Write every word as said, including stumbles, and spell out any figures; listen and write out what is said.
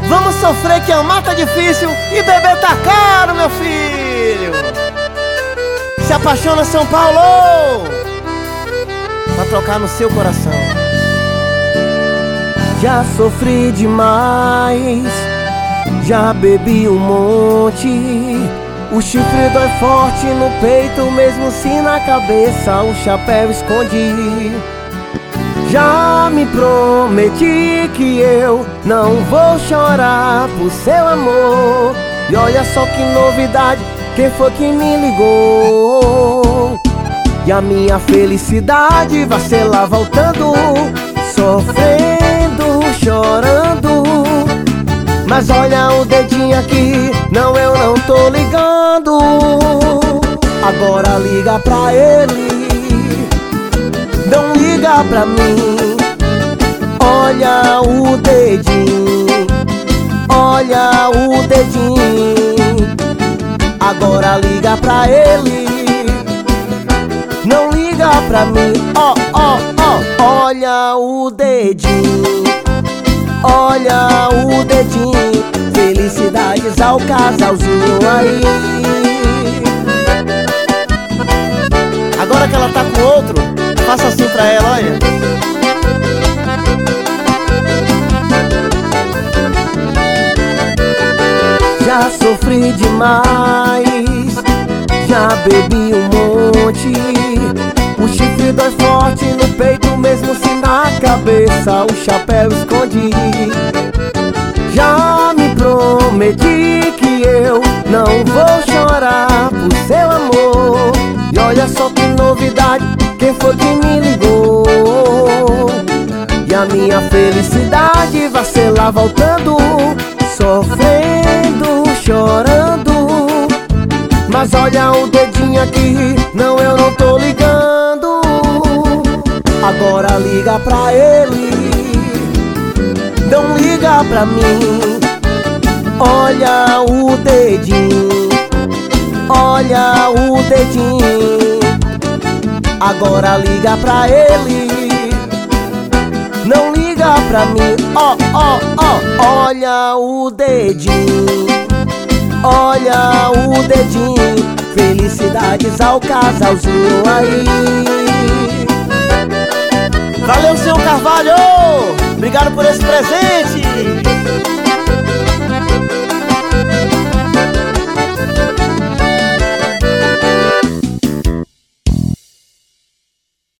Vamos sofrer que amar tá difícil e beber tá caro, meu filho. Se apaixona, São Paulo, pra trocar no seu coração. Já sofri demais, já bebi um monte. O chifre dói forte no peito, mesmo se na cabeça o chapéu esconde. Já me prometi que eu não vou chorar por seu amor. E olha só que novidade, quem foi que me ligou? E a minha felicidade vai ser lá voltando, sofrendo, chorando. Mas olha o dedinho aqui, não, eu não tô ligando. Agora liga pra ele, não liga pra mim. Olha o dedinho, olha o dedinho. Agora liga pra ele, não liga pra mim. Ó, ó, ó, olha o dedinho, olha o dedinho. Felicidades ao casalzinho aí. Agora que ela tá com outro, faça assim pra ela, olha. Já sofri demais, já bebi um monte. O chifre dói forte no peito, mesmo se na cabeça o chapéu esconde. Já me prometi que eu não vou chorar por seu amor. E olha só que novidade, quem foi que me ligou? E a minha felicidade vai ser lá voltando, sofrendo, chorando. Mas olha o dedinho aqui, não, eu não tô ligando. Agora liga pra ele, não liga pra mim. Olha o dedinho, olha o dedinho. Agora liga pra ele, não liga pra mim. Ó, ó, ó, olha o dedinho, olha o dedinho. Felicidades ao casalzinho aí. Valeu, senhor Carvalho! Obrigado por esse presente!